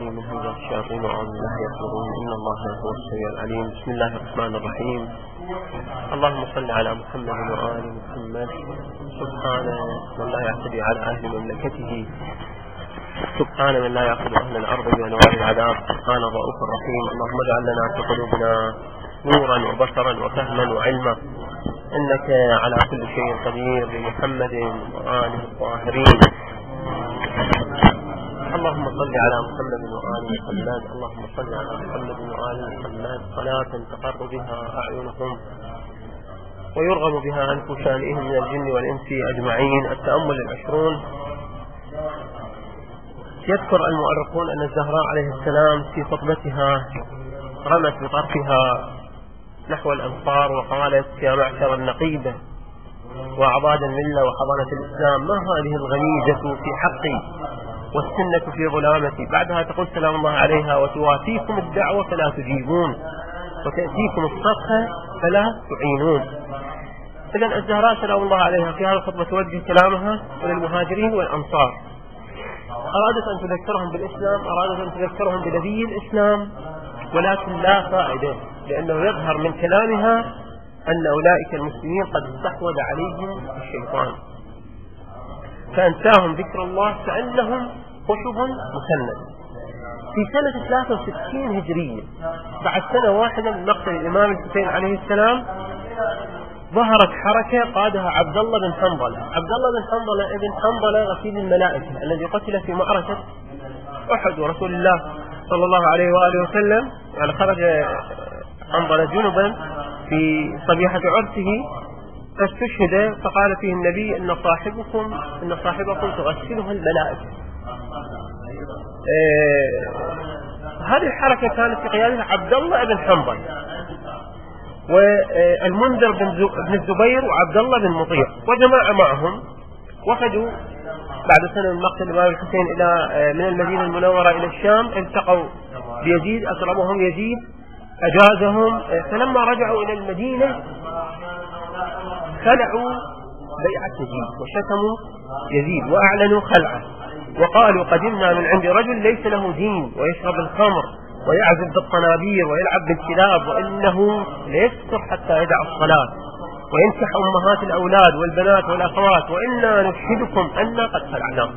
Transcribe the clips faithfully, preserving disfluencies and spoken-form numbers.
الرجيم من همزات الشياطين وأعوذ بالله يحضرون إن الله هو السميع العليم. بسم الله الرحمن الرحيم. اللهم صل على محمد وآل محمد. سبحان من لا يعتدي على أهل مملكته، سبحان من لا يأخذ أهل الأرض بأنواع العذاب، سبحان الرؤوف الرحيم. اللهم اجعل لنا في قلوبنا نورا وبصرا وفهما وعلما، إنك على كل شيء قدير. بمحمد وآله الطاهرين. اللهم صل على محمد وآل محمد. اللهم صل على محمد وآل محمد صلاة تقر بها أعينهم ويرغم بها عن شانئهم من الجن والإنس أجمعين. التأمل العشرون. يذكر المؤرخون أن الزهراء عليه السلام في خطبتها رمت بطرفها نحو الأنصار وقالت: يا معشر النقيبة وأعضاد الملة وحضانة الإسلام، ما هذه الغميزة في حقي والسنة في ظلامتي؟ بعدها تقول سلام الله عليها: وتوافيكم الدعوة فلا تجيبون، وتأتيكم الصرخة فلا تعينون. إذن الزهراء سلام الله عليها في هذه الخطبة توجه كلامها للمهاجرين والأنصار، أرادت أن تذكرهم بالإسلام، أرادت أن تذكرهم بنبي الإسلام، ولكن لا فائدة، لأنه يظهر من كلامها أن أولئك المسلمين قد استحوذ عليهم الشيطان، فأنساهم ذكر الله كأنهم خشب مسند. في سنة ثلاثة وستين هجرية، بعد سنة واحدة من مقتل الإمام الحسين عليه السلام، ظهرت حركة قادها عبد الله بن حنظلة. عبد الله بن حنظلة ابن حنظلة غسيل الملائكة الذي قتل في معركة أحد، ورسول الله صلى الله عليه وآله وسلم يعني خرج حنظلة جنبا في صبيحة عرسه فاستشهد، فقال فيه النبي: إن صاحبكم إن صاحبكم تغسلها الملائكة. آه هذه الحركة كانت في قيادة عبد الله بن حنظلة والمنذر بن الزبير وعبد الله بن مطيع وجماعة معهم، وفدوا بعد سنة من مقتل الإمام الحسين إلى من المدينة المنورة إلى الشام، التقوا بيزيد، أكرمهم يزيد، أجازهم. فلما رجعوا إلى المدينة خلعوا بيعة يزيد وشتموا يزيد وأعلنوا خلعه، وقالوا: قدمنا من عند رجل ليس له دين ويشرب الخمر ويعزف بالطنابير ويلعب بالكلاب، وإنه ليسكر حتى يدع الصلاة وينكح أمهات الأولاد والبنات والأخوات، وإنا نشهدكم أننا قد خلعناه.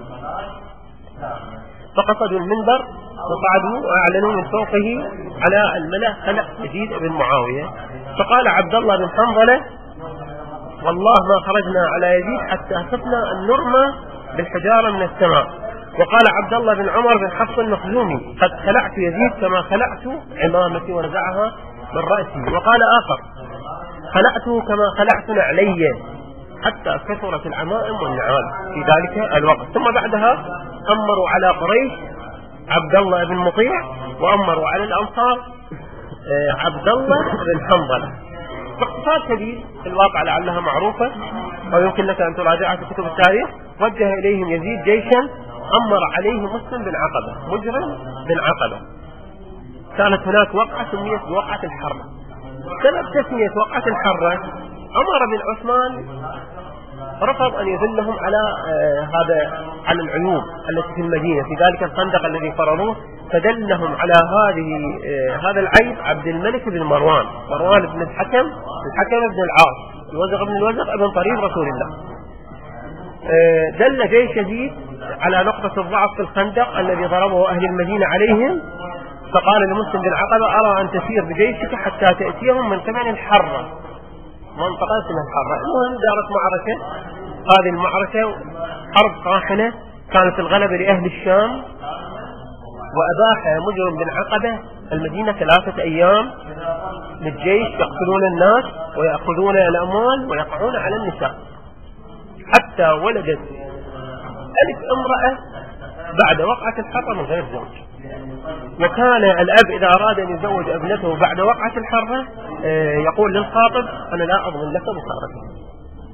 فقصدوا المنبر وقعدوا وأعلنوا من فوقه على الملأ خلع يزيد بن معاوية. فقال عبد الله بن حنظلة: والله ما خرجنا على يزيد حتى خفنا أن نرمى بالحجارة من السماء. وقال عبد الله بن عمر بن حفص المخزومي: قد خلعت يزيد كما خلعت عمامتي ونزعها من رأسي. وقال آخر: خلعته كما خلعت نعلي، حتى كثرت العمائم والنعال في ذلك الوقت. ثم بعدها أمروا على قريش عبد الله بن مطيع، وأمروا على الأنصار عبد الله بن حنظلة. باختصار شديد في الواقع لعلها معروفة أو يمكن لك أن تراجعها في كتب التاريخ، وجه إليهم يزيد جيشا أمر عليه مسلم بن عقبة مجرم بن عقبة. كانت هناك وقعة سميت بوقعة الحرة. سبب تسمية وقعة الحرة: عمر بن عثمان رفض أن يدلهم على آه هذا على العيوب التي في المدينة في ذلك الخندق الذي فرروه، فدلهم على هذه آه هذا العيب عبد الملك بن مروان مروان بن الحكم الحكم بن العاص الوزغ بن الوزغ ابن طريف رسول الله. آه دل جيش يزيد على نقطة الضعف في الخندق الذي ضربه أهل المدينة عليهم، فقال لمسلم بن عقبة: أرى أن تسير بجيشك حتى تأتيهم من قبل الحرة، منطقة اسمها الحرة. المهم دارت معركة، هذه المعركة حرب طاحنة، كانت الغلبة لأهل الشام، وأباح مجرم بن عقبة المدينة ثلاثة أيام للجيش يقتلون الناس ويأخذون الأموال ويقعون على النساء، حتى ولدت ألف امرأة بعد وقعة الحرة من غير زوج. وكان الأب إذا أراد أن يزوج ابنته بعد وقعة الحرة يقول للخاطب: أنا لا أضمن لك بخارتك.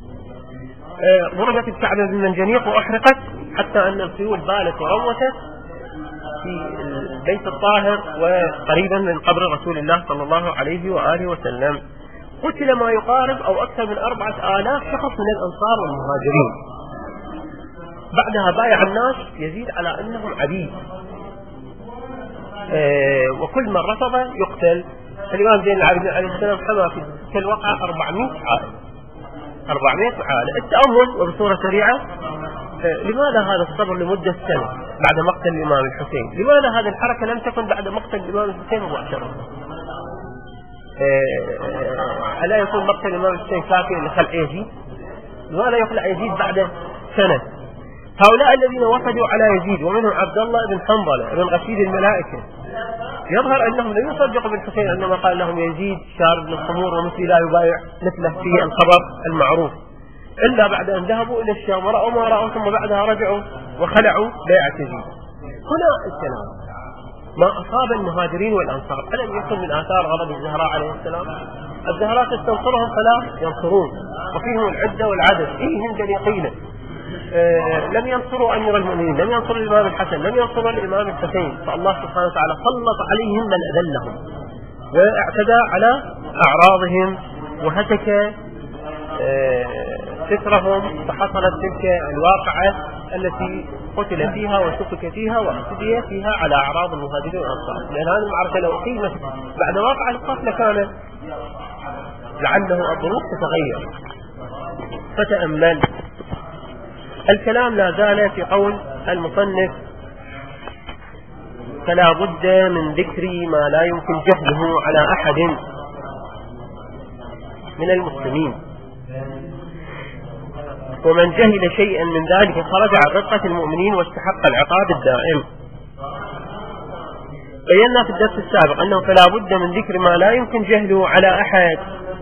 ضربت الكعبة بالمنجنيق وأحرقت، حتى أن الخيول بالت وروتت في البيت الطاهر وقريبا من قبر رسول الله صلى الله عليه وآله وسلم. قتل ما يقارب أو أكثر من أربعة آلاف شخص من الأنصار والمهاجرين. بعدها بايع الناس يزيد على أنهم عبيد، آه وكل من رفض يقتل. الإمام زين العابدين عليه السلام حمى في تلك الوقعة أربعمائة عائلة أربعمائة عائلة. التأمل وبصورة سريعة، آه لماذا هذا الصبر لمدة سنة بعد مقتل الإمام الحسين؟ لماذا هذه الحركة لم تكن بعد مقتل الإمام الحسين مباشرة؟ آه ألا يكون مقتل الإمام الحسين كافيا لخلع يزيد؟ لماذا يخلع يزيد بعد سنة؟ هؤلاء الذين وفدوا على يزيد ومنهم عبد الله بن حنظلة بن غسيل الملائكة يظهر أنهم لم يصدقوا بالحسين عندما قال لهم يزيد شارب الخمور ومثلي لا يبايع مثله في الخبر المعروف، إلا بعد أن ذهبوا إلى الشام ورأوا ما رأوا ثم بعدها رجعوا وخلعوا بيعة يزيد. هنا الكلام ما أصاب المهاجرين والأنصار ألم يكن من آثار غضب الزهراء عليه السلام؟ الزهراء تستنصرهم فلا ينصرون وفيهم العدة والعدد، فيهم دليقين. آه لم ينصروا أمير المؤمنين، لم ينصروا الإمام الحسن، لم ينصروا الإمام الحسين، فالله سبحانه وتعالى سلط عليهم من أذلهم واعتدى على أعراضهم وهتك آه سترهم، فحصلت تلك الواقعة التي قتل فيها وسفك فيها واعتدي فيها على أعراض المهاجرين والأنصار. لأن هذه المعركة لو أقيمت بعد واقع القتل كان لعله الظروف تتغير. فتأمل الكلام لا زال في قول المصنف فلا بد من ذكر ما لا يمكن جهله على أحد من المسلمين، ومن جهل شيئا من ذلك خرج عن رقة المؤمنين واستحق العقاب الدائم. بينا في الدرس السابق أنه فلا بد من ذكر ما لا يمكن جهله على أحد.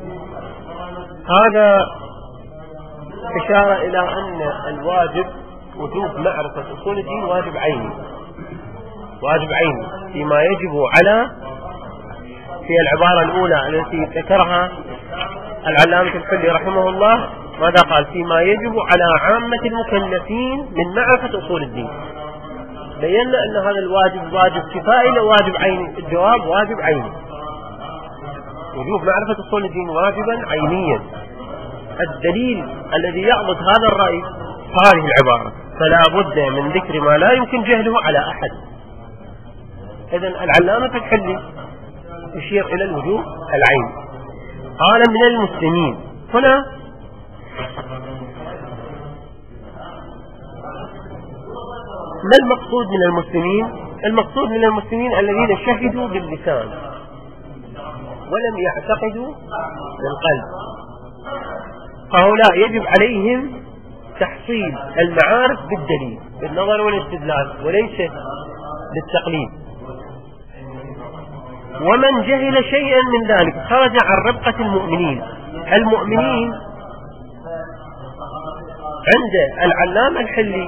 هذا إشارة إلى أن الواجب وجوب معرفة أصول الدين واجب عيني، واجب عيني فيما يجب على في العبارة الأولى التي ذكرها العلامة الحلي رحمه الله، ماذا قال؟ فيما يجب على عامة المكلفين من معرفة أصول الدين. بينا أن هذا الواجب واجب كفائي لو واجب عيني. الجواب واجب عيني، وجوب معرفة أصول الدين واجبا عينيا. الدليل الذي يعضد هذا الرأي هذه العبارة فلا بد من ذكر ما لا يمكن جهله على أحد. إذن العلامة الحلي يشير إلى الوجوب العيني. قال من المسلمين. هنا ما المقصود من المسلمين؟ المقصود من المسلمين الذين شهدوا باللسان ولم يعتقدوا بالقلب، فهؤلاء يجب عليهم تحصيل المعارف بالدليل بالنظر والاستدلال وليس بالتقليد. ومن جهل شيئا من ذلك خرج عن ربقة المؤمنين. المؤمنين عند العلامة الحلي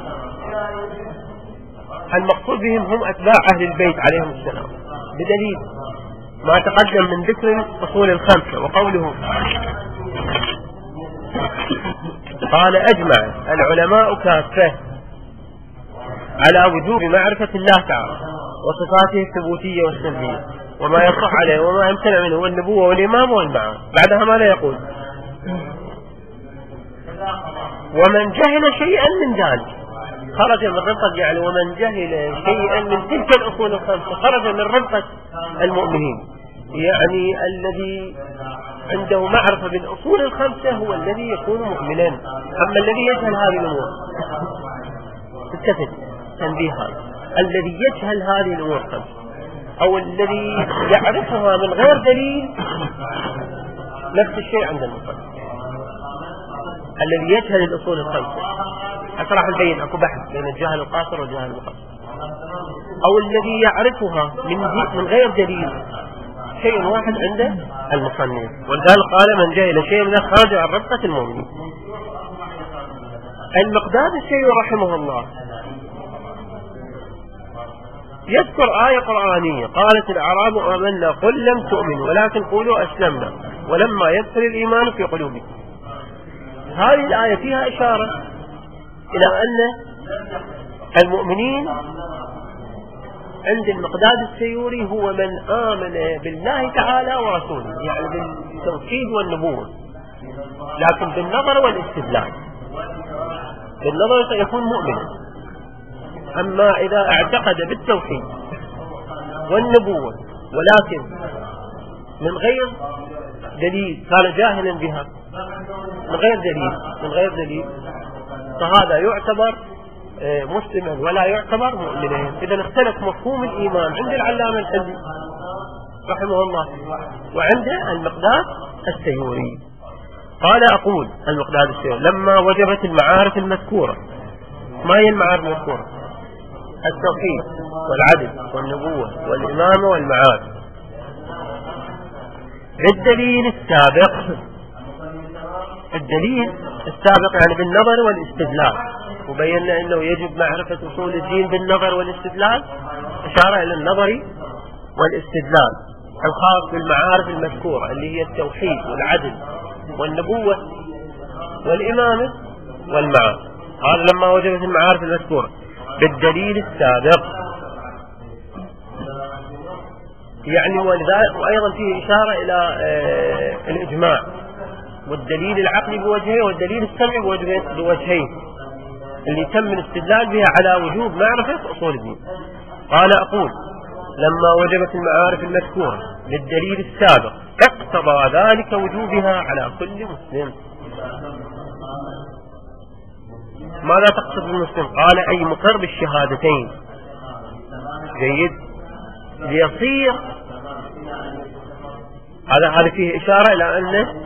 المقصود بهم هم أتباع أهل البيت عليهم السلام، بدليل ما تقدم من ذكر أصول الخمسة. وقوله قال أجمع العلماء كافة على وجوب معرفة الله تعالى وصفاته الثبوتية والسلبية وما يصح عليه وما يمتنع منه والنبوة والإمام والمعاد. بعدها ماذا يقول؟ ومن جهل شيئا من ذلك خرج من ربقة، يعني ومن جهل شيئا من تلك الأصول الخمسة خرج من ربقة المؤمنين، يعني الذي عنده معرفة بالأصول الخمسة هو الذي يكون مؤمنا. أما الذي يجهل هذه الأمور التفت تنبيه هذا الذي يجهل هذه الأمور الخمسة أو الذي يعرفها من غير دليل نفس الشيء عند المصنف. الذي يجهل الأصول الخمسة حتى راح نبين اكو بحث بين الجهل القاصر والجهل المقصر، او الذي يعرفها من من غير دليل شيء واحد عند المصنف. ولذلك قال من جهل شيء من خارج عن ربقة المؤمنين. المقداد الشيء رحمه الله يذكر آية قرآنية قالت الأعراب آمنا قل لم تؤمنوا ولكن قولوا أسلمنا ولما يدخل الإيمان في قلوبكم. هذه الآية فيها إشارة إلى أن المؤمنين عند المقداد السيوري هو من آمن بالله تعالى ورسوله، يعني بالتوحيد والنبوة، لكن بالنظر والاستدلال. بالنظر يكون مؤمن، أما إذا اعتقد بالتوحيد والنبوة ولكن من غير دليل، كان جاهلا بها من غير دليل من غير دليل فهذا يعتبر مسلما ولا يعتبر مؤمنا. إذا اختلف مفهوم الإيمان عند العلامة الحلي رحمه الله وعند المقداد السيوري. قال أقول المقداد السيوري لما وجبت المعارف المذكورة. ما هي المعارف المذكورة؟ التوحيد والعدل والنبوة والإمامة والمعارف بالدليل السابق. الدليل السابق يعني بالنظر والاستدلال، وبينا أنه يجب معرفة أصول الدين بالنظر والاستدلال، أشار إلى النظر والاستدلال الخاص بالمعارف المذكورة اللي هي التوحيد والعدل والنبوة والإمامة والمعارف. قال لما وجبت المعارف المذكورة بالدليل السابق، يعني وأيضا فيه إشارة إلى الإجماع والدليل العقلي بوجهين والدليل السمعي بوجهين اللي تم الاستدلال بها على وجوب معرفة أصول الدين. قال أقول لما وجبت المعارف المذكورة بالدليل السابق اقتضى ذلك وجوبها على كل مسلم. ماذا تقصد بالمسلم؟ قال أي مقر بالشهادتين. جيد. ليصير هذا هذا فيه إشارة إلى أنه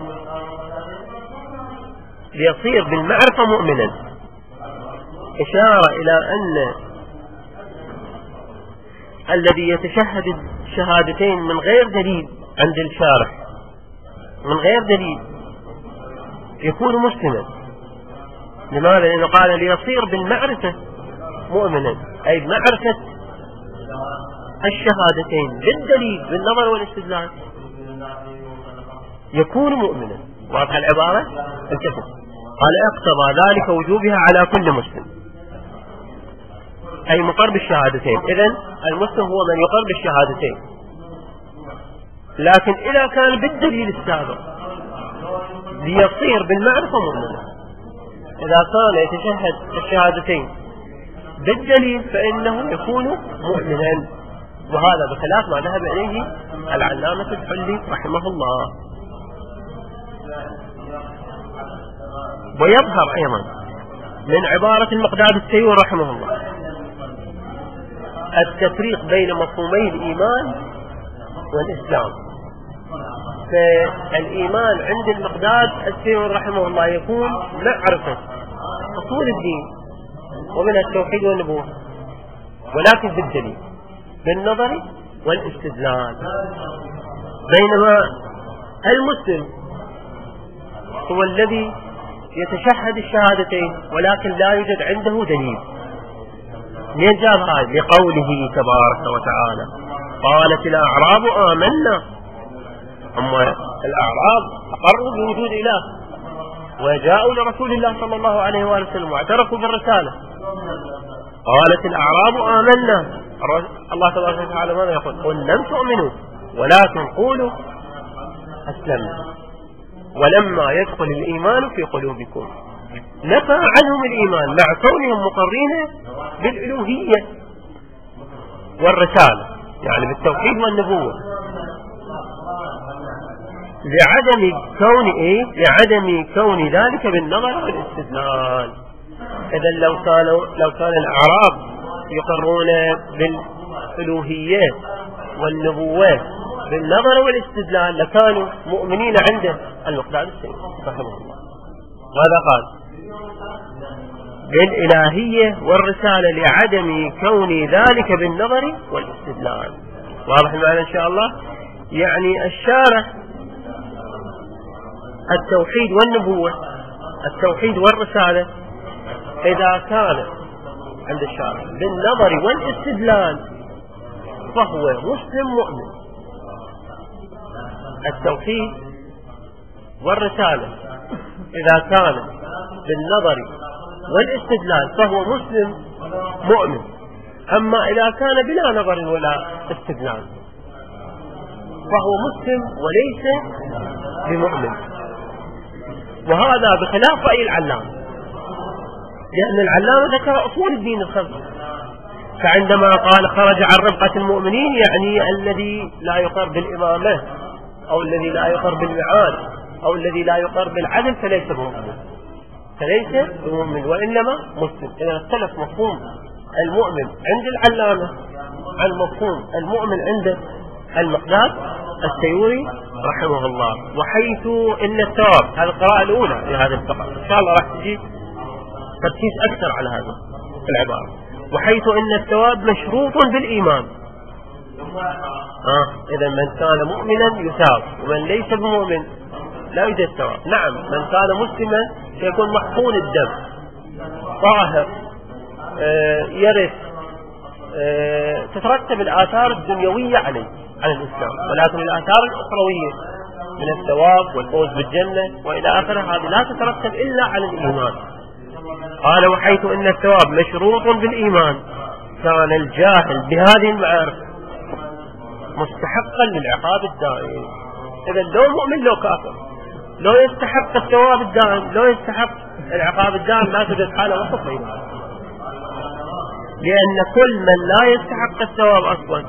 ليصير بالمعرفة مؤمنا، إشارة إلى أن الذي يتشهد الشهادتين من غير دليل عند الشارح من غير دليل يكون مسلما. لماذا؟ لأنه قال ليصير بالمعرفة مؤمنا، أي معرفة الشهادتين بالدليل بالنظر والاستدلال يكون مؤمنا. واضح العبارة؟ الكتب قال اقتضى ذلك وجوبها على كل مسلم، أي مقر بالشهادتين. إذن المسلم هو من يقر بالشهادتين، لكن إذا كان بالدليل السابق ليصير بالمعرفة مؤمنا. إذا كان يتشهد الشهادتين بالدليل فإنه يكون مؤمنا، وهذا بخلاف ما ذهب إليه العلامة الحلي رحمه الله. ويظهر أيضا من عبارة المقداد السيوري رحمه الله التفريق بين مفهومي الإيمان والإسلام. فالإيمان عند المقداد السيوري رحمه الله يكون معرفة أصول الدين ومنها التوحيد والنبوة، ولكن بالدليل بالنظر والاستدلال. بينما المسلم هو الذي يتشهد الشهادتين ولكن لا يوجد عنده دليل. من جاب هذا؟ لقوله تبارك وتعالى قالت الأعراب آمنا. أما الأعراب أقروا بوجود إله وجاءوا لرسول الله صلى الله عليه وآله وسلم واعترفوا بالرسالة. قالت الأعراب آمنا. الله تبارك وتعالى ماذا يقول؟ قل لم تؤمنوا ولكن قولوا أسلمنا ولما يدخل الإيمان في قلوبكم. نفى عنهم الإيمان مع كونهم مقرين بالألوهية والرسالة، يعني بالتوحيد والنبوة، لعدم كون إيه؟ لعدم كون ذلك بالنظر والاستدلال. إذا لو كانوا لو كان الأعراب يقرون بالألوهية والنبوة بالنظر والاستدلال لكانوا مؤمنين عنده المقداد السيوري رحمه الله. ماذا قال؟ بالإلهية والرسالة لعدم كون ذلك بالنظر والاستدلال. واضح المعنى إن شاء الله؟ يعني الشارح التوحيد والنبوة التوحيد والرسالة إذا كان عند الشارح بالنظر والاستدلال فهو مسلم مؤمن. التوحيد والرسالة إذا كان بالنظر والاستدلال فهو مسلم مؤمن. أما إذا كان بلا نظر ولا استدلال فهو مسلم وليس بمؤمن. وهذا بخلاف رأي العلامة، لأن العلامة ذكر أصول الدين الخمسة فعندما قال خرج عن رفقة المؤمنين يعني الذي لا يقر بالإمامة أو الذي لا يقر بالمعاد أو الذي لا يقر بالعدل فليس بمؤمن، فليس بمؤمن وإنما مسلم. إذا اختلف مفهوم المؤمن عند العلامة عن مفهوم المؤمن عند المقداد السيوري رحمه الله. وحيث إن الثواب، هذه القراءة الأولى لهذا الفقرة، إن شاء الله راح تجي تركيز أكثر على هذا العبارة. وحيث إن الثواب مشروط بالإيمان، آه إذا من كان مؤمنا يثاب ومن ليس بمؤمن لا يوجد ثواب. نعم من كان مسلما سيكون محقون الدم طاهر آه يرث آه تترتب الآثار الدنيوية عليه على الإسلام، ولكن الآثار الأخروية من الثواب والفوز بالجنة وإلى آخره هذه لا تترتب إلا على الإيمان. قال وحيث إن الثواب مشروط بالإيمان كان الجاهل بهذه المعارف مستحقا للعقاب الدائم. إذا لو مؤمن لو كافر لو يستحق الثواب الدائم لو يستحق العقاب الدائم لا توجد حالة وسط بينهم، لأن كل من لا يستحق الثواب أصلا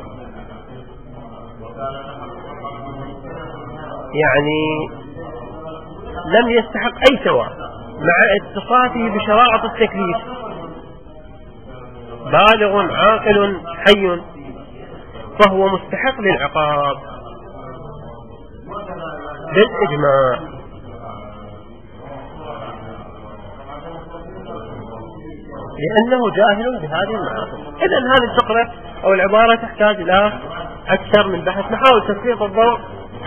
يعني لم يستحق أي ثواب مع اتصافه بشرائط التكليف، بالغ عاقل حي، فهو مستحق للعقاب بالإجماع. لأنه جاهل بهذه المعاصي. إذن هذه الفقرة أو العبارة تحتاج إلى أكثر من بحث. نحاول تسليط الضوء.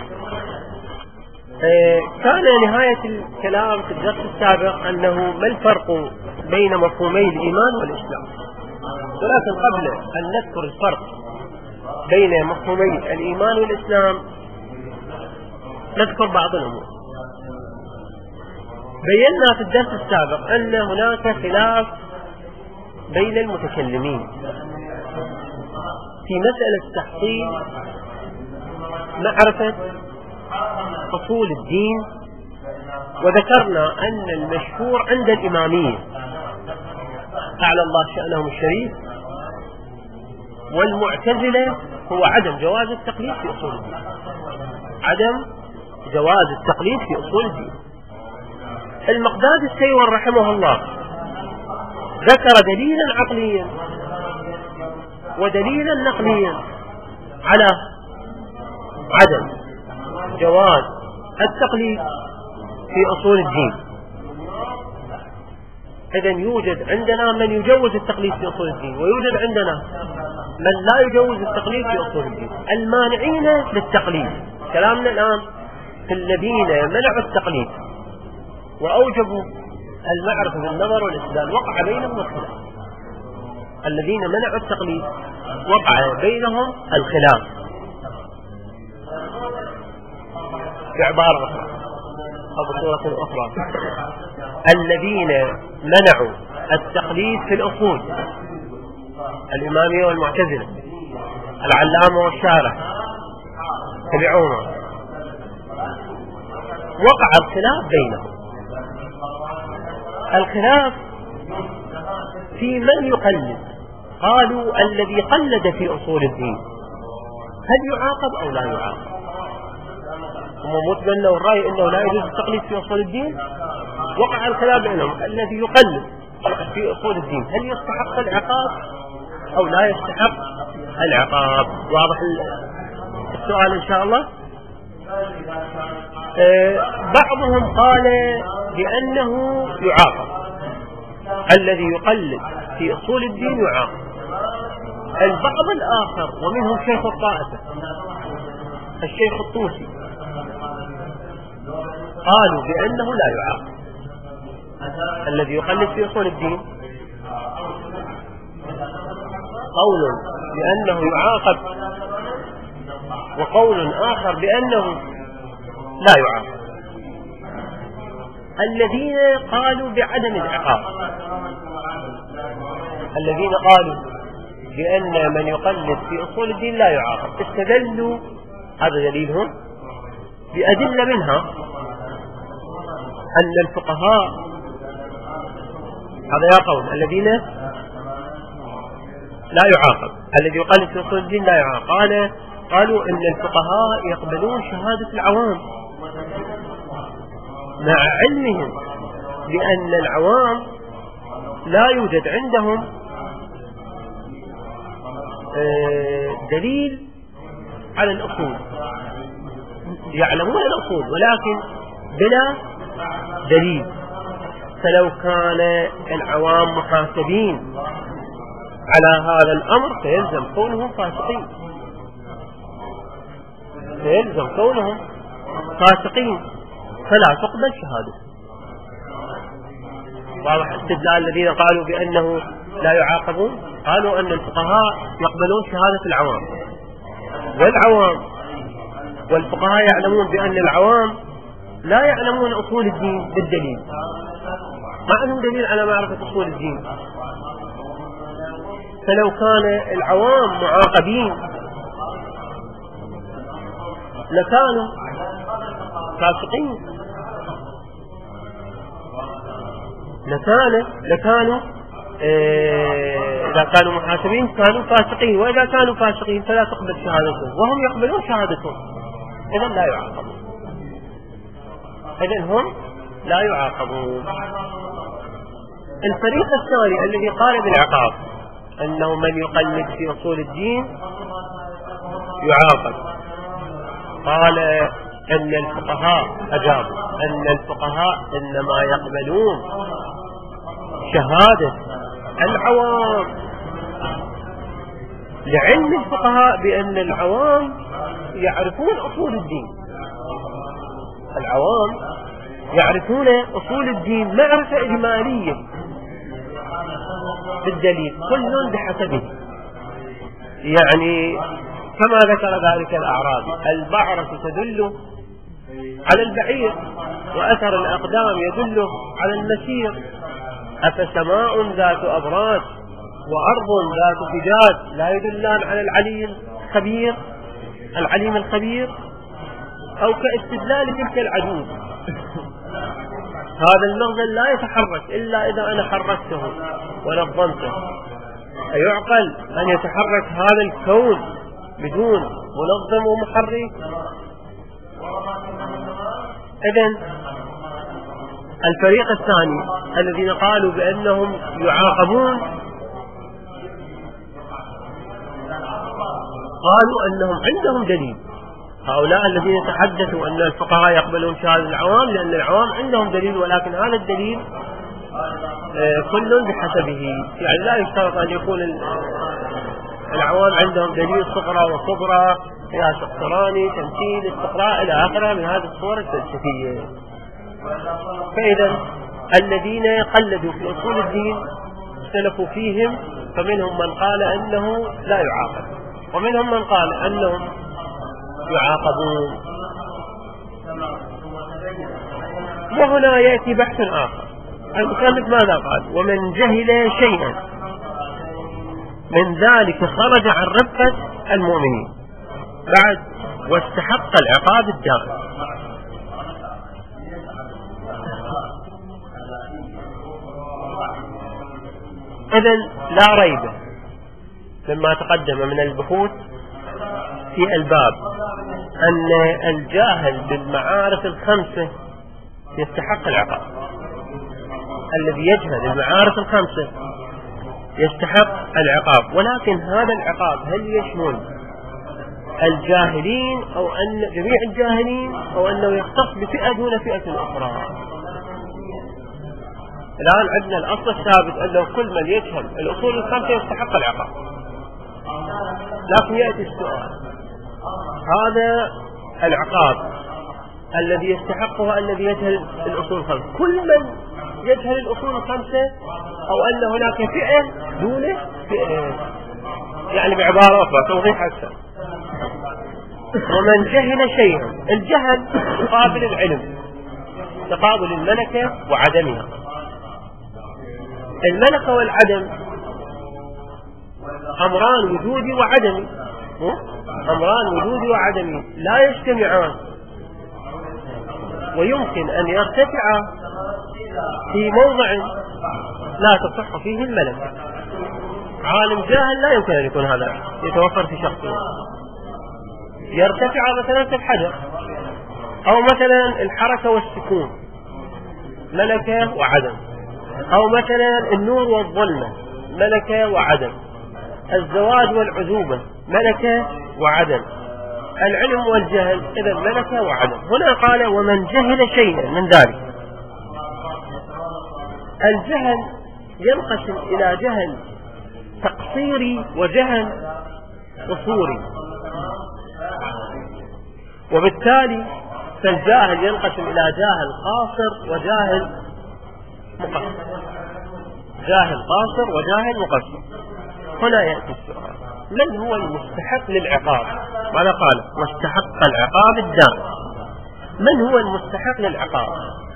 كان نهاية الكلام في الدرس السابق أنه ما الفرق بين مفهومي الإيمان والإسلام، ولكن قبل أن نذكر الفرق بين مفهومي الإيمان والإسلام نذكر بعض الأمور. بينا في الدرس السابق أن هناك خلاف بين المتكلمين في مسألة تحصيل معرفة أصول الدين، وذكرنا أن المشهور عند الإمامية أعلى الله شأنهم الشريف والمعتزلة هو عدم جواز التقليد في أصول الدين، عدم جواز التقليد في أصول الدين. المقداد السيور رحمه الله ذكر دليلا عقليا ودليلا نقليا على عدم جواز التقليد في أصول الدين. إذن يوجد عندنا من يجوز التقليد في أصول الدين، ويوجد عندنا من لا يجوز التقليد في أصول الدين. المانعين للتقليد كلامنا الآن في الذين منعوا التقليد وأوجبوا المعرفة بالنظر والاستدلال، وقع بينهم الخلاف. الذين منعوا التقليد وقع بينهم الخلاف. بعبارة أخرى أو بصورة أخرى، الذين منعوا التقليد في الأصول الإمامية والمعتزلة العلامة والشارع تبعونا، وقع الخلاف بينهم. الخلاف في من يقلد. قالوا الذي قلد في أصول الدين هل يعاقب أو لا يعاقب؟ هم متبنوا الرأي أنه لا يجوز التقليد في أصول الدين. وقع الخلاف بينهم، الذي يقلد في أصول الدين هل يستحق العقاب أو لا يستحق العقاب؟ واضح السؤال إن شاء الله. آه بعضهم قال بأنه يعاقب، الذي يقلد في أصول الدين يعاقب. البعض الآخر ومنهم شيخ الطائفة الشيخ الطوسي قالوا بأنه لا يعاقب الذي يقلد في أصول الدين، قول بأنه يعاقب وقول آخر بأنه لا يعاقب. الذين قالوا بعدم العقاب، الذين قالوا بأن من يقلد في أصول الدين لا يعاقب، استدلوا هذا دليلهم بأدلة منها أن الفقهاء، هذا يا قوم الذين لا يعاقب، الذي يقلد في أصول الدين لا يعاقب. قال قالوا إن الفقهاء يقبلون شهادة العوام مع علمهم بأن العوام لا يوجد عندهم دليل على الأصول، يعلمون الأصول ولكن بلا دليل. فلو كان العوام محاسبين على هذا الأمر فيلزم كونهم فاسقين، فيلزم كونهم فاسقين فلا تقبل شهادة. واضح استدلال الذين قالوا بأنه لا يعاقبون؟ قالوا أن الفقهاء يقبلون شهادة العوام، والعوام والفقهاء يعلمون بأن العوام لا يعلمون أصول الدين بالدليل، ما عندهم دليل على معرفة أصول الدين. فلو كان العوام معاقبين لكانوا فاسقين، لكان لكانوا إذا كانوا محاسبين كانوا فاسقين، وإذا كانوا فاسقين فلا تقبل شهادتهم، وهم يقبلون شهادتهم، إذن لا يعاقبون، إذن هم لا يعاقبون. الفريق الثاني الذي قال بالعقاب أنه من يقلد في أصول الدين يعاقب، قال أن الفقهاء أجابوا أن الفقهاء إنما يقبلون شهادة العوام لعلم الفقهاء بأن العوام يعرفون أصول الدين، العوام يعرفون أصول الدين معرفة إجمالية بالدليل كل بحسبه. يعني كما ذكر ذلك الأعرابي: البعرة تدل على البعير وأثر الأقدام يدل على المسير، أفسماء ذات أبراج وأرض ذات فجاج لا يدلان على العليم الخبير العليم الخبير، أو كاستدلال تلك العجوز. هذا المغزل لا يتحرك إلا إذا أنا حركته ونظمته. أيعقل أن يتحرك هذا الكون بدون منظم ومحرك؟ إذن الفريق الثاني الذين قالوا بأنهم يعاقبون قالوا أنهم عندهم دليل. هؤلاء الذين تحدثوا أن الفقهاء يقبلون شهادة العوام لأن العوام عندهم دليل، ولكن هذا الدليل كل بحسبه، يعني لا يشترط أن يكون العوام عندهم دليل صغرى وكبرى، قياس اقتراني، تمثيل، استقراء إلى آخره من هذه الصور الفلسفية. فإذا الذين قلدوا في أصول الدين اختلفوا فيهم، فمنهم من قال أنه لا يعاقب، ومنهم من قال أنهم يعاقبون. وهنا يأتي بحث آخر. المصنف ماذا قال؟ ومن جهل شيئا من ذلك خرج عن رفقة المؤمنين بعد واستحق العقاب الدائم. إذن لا ريب مما تقدم من البحوث في الباب أن الجاهل بالمعارف الخمسة يستحق العقاب. الذي يجهل المعارف الخمسة يستحق العقاب، ولكن هذا العقاب هل يشمل الجاهلين أو أن جميع الجاهلين أو أنه يختص بفئة دون فئة أخرى؟ الآن عندنا الأصل الثابت أنه كل من يجهل الأصول الخمسة يستحق العقاب، لكن يأتي السؤال: هذا العقاب الذي يستحقه الذي يجهل الأصول الخمسة كل من يجهل الأصول الخمسة أو أن هناك فئة دون فئة؟ يعني بعبارة أخرى توضيح أكثر: ومن جهل شيئا، الجهل تقابل العلم، تقابل الملكة وعدمها. الملكة والعدم أمران وجودي وعدمي، أمران وجودي وعدمي لا يجتمعان، ويمكن أن يرتفعا في موضع لا تصح فيه الملكة. عالم جاهل لا يمكن أن يكون هذا يتوفر في شخص. يرتفع مثلا في الحجر، أو مثلا الحركة والسكون ملكة وعدم، أو مثلا النور والظلمة ملكة وعدم، الزواج والعزوبة ملكة وعدم، العلم والجهل إذا ملكة وعدم. هنا قال ومن جهل شيئا من ذلك. الجهل ينقسم إلى جهل تقصيري وجهل قصوري، وبالتالي فالجاهل ينقسم إلى جاهل قاصر وجاهل مقصر، جاهل قاصر وجاهل مقصر. هنا يأتي السؤال: من هو المستحق للعقاب؟ ماذا قال؟ واستحق العقاب الدائم. من هو المستحق للعقاب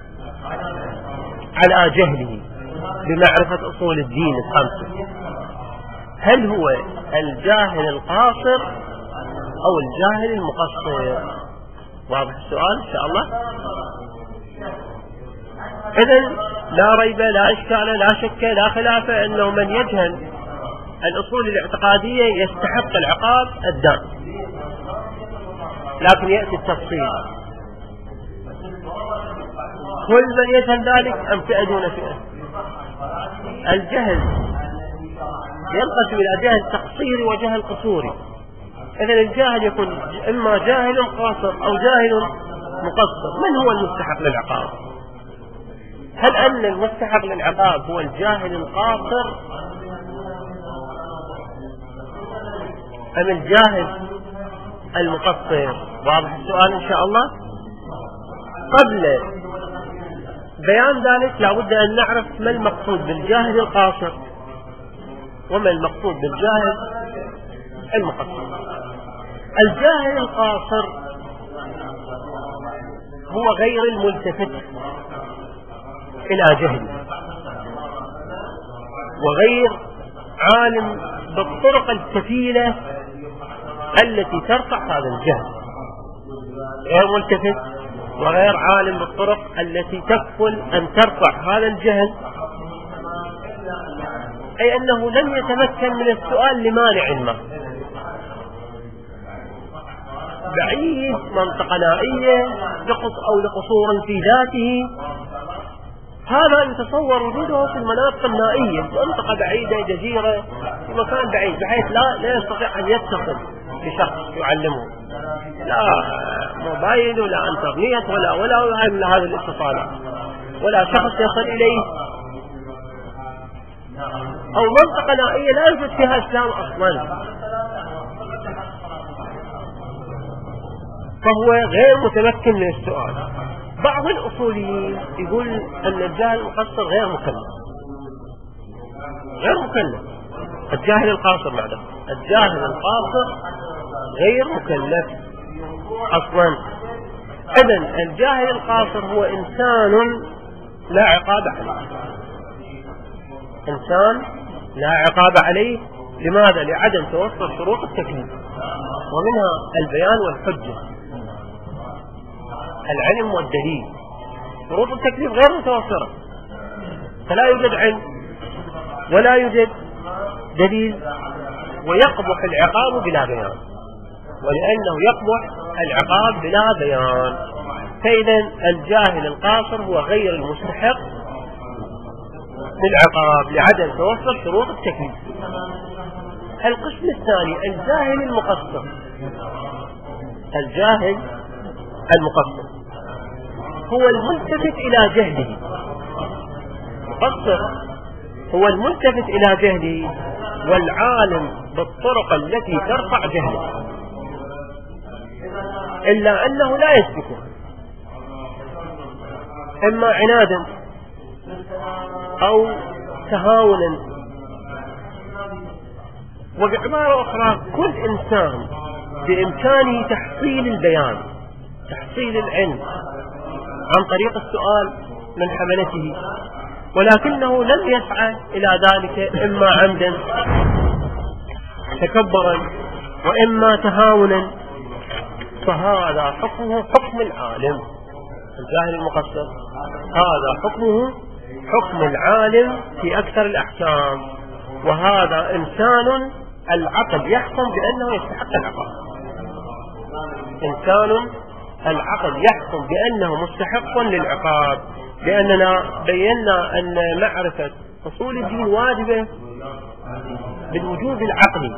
على جهله بمعرفة أصول الدين الخمسة؟ هل هو الجاهل القاصر أو الجاهل المقصر؟ واضح السؤال إن شاء الله؟ إذن لا ريب لا إشكال لا شك لا خلاف أنه من يجهل الأصول الاعتقادية يستحق العقاب الدائم. لكن يأتي التفصيل: كل من يجهل ذلك أم فئة دون فئة؟ الجهل ينقسم إلى جهل تقصيري وجهل قصوري. إذن الجاهل يكون إما جاهل قاصر أو جاهل مقصر. من هو المستحق للعقاب؟ هل أن المستحق للعقاب هو الجاهل القاصر أم الجاهل المقصر؟ واضح السؤال إن شاء الله؟ قبل بيان ذلك لابد أن نعرف ما المقصود بالجاهل القاصر وما المقصود بالجاهل المقصر. الجاهل القاصر هو غير الملتفت إلى جهل وغير عالم بالطرق الكفيلة التي ترفع هذا الجهل، غير ملتفت وغير عالم بالطرق التي تكفل أن ترفع هذا الجهل، أي أنه لم يتمكن من السؤال لمانع ما، بعيد منطقة نائية أو لقصور في ذاته. هذا يتصور وجوده في المناطق النائية، منطقة بعيدة جزيرة في مكان بعيد بحيث لا لا يستطيع أن يتصل بشخص يعلمه، لا موبايل ولا انترنت ولا ولا ولا هذه الاتصالات، ولا شخص يصل إليه، أو منطقة نائية لا يوجد فيها إسلام أصلا، فهو غير متمكن من السؤال. بعض الأصوليين يقول أن الجاهل المقصر غير مكلف، غير مكلف الجاهل القاصر معنا الجاهل القاصر غير مكلف أصلا. إذن الجاهل القاصر هو إنسان لا عقاب عليه، إنسان لا عقاب عليه. لماذا؟ لعدم توفر شروط التكليف، ومنها البيان والحجة، العلم والدليل. شروط التكليف غير متوفرة، فلا يوجد علم ولا يوجد دليل، ويقبح العقاب بلا بيان، ولأنه يقبح العقاب بلا بيان. فإذا الجاهل القاصر هو غير المستحق للعقاب لعدم توفر شروط التكليف. القسم الثاني الجاهل المقصر. الجاهل المقصر هو الملتفت إلى جهله، مقصر هو الملتفت إلى جهله والعالم بالطرق التي ترفع جهله، إلا أنه لا يسلكه، إما عنادا أو تهاونا. وبعبارة أخرى كل إنسان بإمكانه تحصيل البيان، تحصيل العلم عن طريق السؤال من حملته، ولكنه لم يسعى إلى ذلك، إما عمدا تكبرا وإما تهاونا، فهذا حكمه حكم العالم. الجاهل المقصر هذا حكمه حكم العالم في أكثر الأحكام، وهذا إنسان العقل يحكم بأنه يستحق العقاب. إنسان العقل يحكم بأنه مستحق للعقاب، لأننا بينا أن معرفة أصول الدين واجبة بالوجوب العقلي،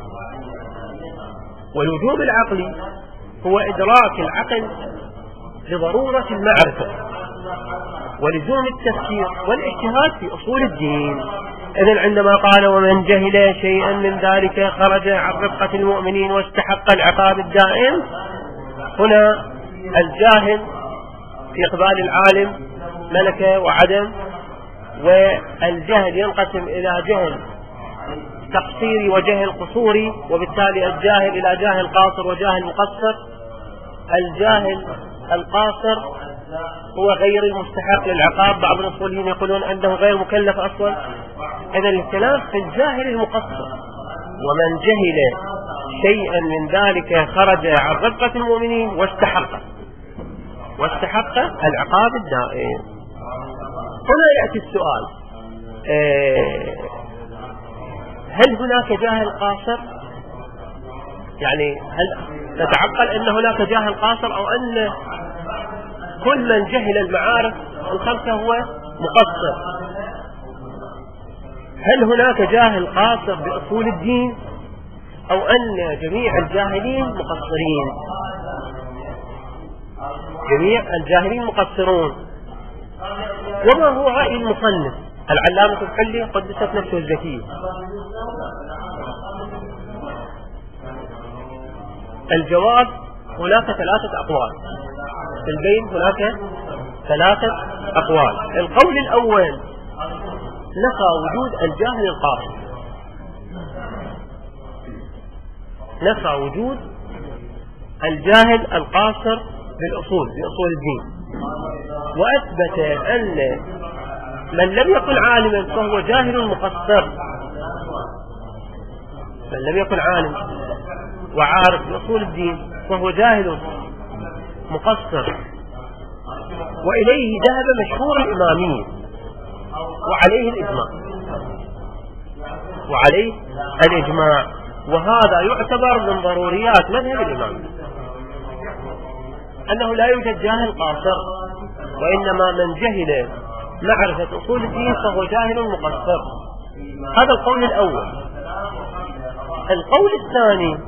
والوجوب العقلي هو إدراك العقل لضرورة المعرفة ولزوم التفكير والاجتهاد في أصول الدين. إذن عندما قال ومن جهل شيئا من ذلك خرج عن رفقة المؤمنين واستحق العقاب الدائم، هنا الجاهل في إقبال العالم ملكة وعدم، والجهل ينقسم إلى جهل تقصيري وجهل قصوري، وبالتالي الجاهل إلى جاهل قاصر وجاهل مقصر. الجاهل القاصر هو غير المستحق للعقاب، بعض الأصوليين يقولون أنه غير مكلف أصلا. إذن الكلام في الجاهل المقصر. ومن جهل شيئا من ذلك خرج عن رفقة المؤمنين واستحق واستحق العقاب الدائم. هنا يأتي السؤال، هل هناك جاهل قاصر؟ يعني هل نتعقل أن هناك جاهل قاصر، أو أن كل من جهل المعارف الخمسة هو مقصر؟ هل هناك جاهل قاصر بأصول الدين، أو أن جميع الجاهلين مقصرين؟ جميع الجاهلين مقصرون. وما هو رأي المصنف العلامة الحلي قدست نفسه الزكية؟ الجواب هناك ثلاثة أقوال في البين، هناك ثلاثة أقوال. القول الأول نفى وجود الجاهل القاصر، نفى وجود الجاهل القاصر بالأصول بأصول الدين، وأثبت أن من لم يكن عالما فهو جاهل مقصر. من لم يكن عالم وعارف بأصول الدين فهو جاهل مقصر. وإليه ذهب مشهور الإمامية، وعليه الإجماع وعليه الإجماع وهذا يعتبر من ضروريات مذهب الإمام، أنه لا يوجد جاهل قاصر، وإنما من جهل معرفة أصول الدين فهو جاهل مقصر. هذا القول الأول. القول الثاني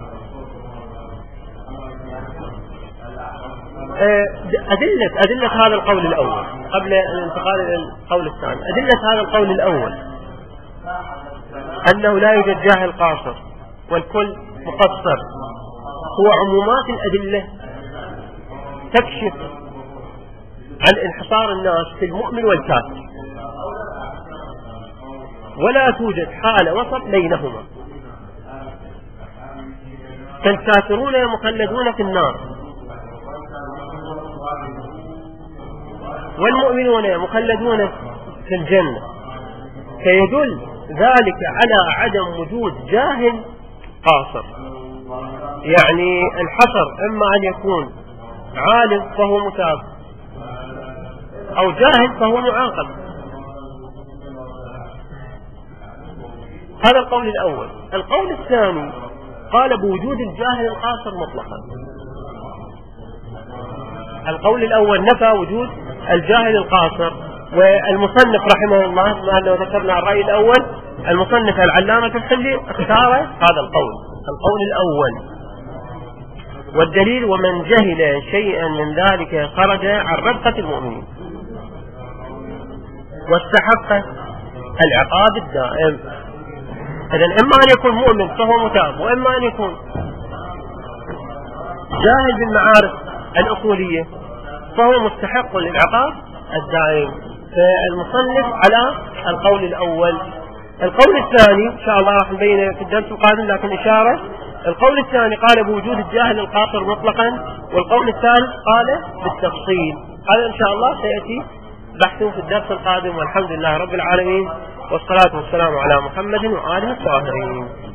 أدلة أدلة هذا القول الأول قبل الانتقال إلى القول الثاني. أدلة هذا القول الأول أنه لا يوجد جاهل قاصر والكل مقصر هو عمومات الأدلة تكشف عن انحصار الناس في المؤمن والكافر، ولا توجد حالة وسط بينهما، فالكافرون مخلدون في النار والمؤمنون مخلدون في الجنة، فيدل ذلك على عدم وجود جاهل قاصر. يعني الحصر إما أن يكون عالم فهو متاب، أو جاهل فهو معاقب. هذا القول الأول. القول الثاني قال بوجود الجاهل القاصر مطلقا. القول الأول نفى وجود الجاهل القاصر، والمصنف رحمه الله بما أنه ذكرنا الرأي الأول، المصنف العلامة الحلي اختار هذا القول، القول الأول. والدليل ومن جهل شيئا من ذلك خرج عن رفقة المؤمنين واستحق العقاب الدائم. إذن إما أن يكون مؤمن فهو متاب، وإما أن يكون جاهل بالمعارف الأصولية فهو مستحق للعقاب الدائم. فالمصنف على القول الأول. القول الثاني إن شاء الله راح نبينه في الدرس القادم، لكن إشارة. القول الثاني قال بوجود الجاهل القاصر مطلقا، والقول الثالث قال بالتفصيل. هذا إن شاء الله سيأتي بحثه في الدرس القادم، والحمد لله رب العالمين، والصلاة والسلام على محمد وآله الطاهرين.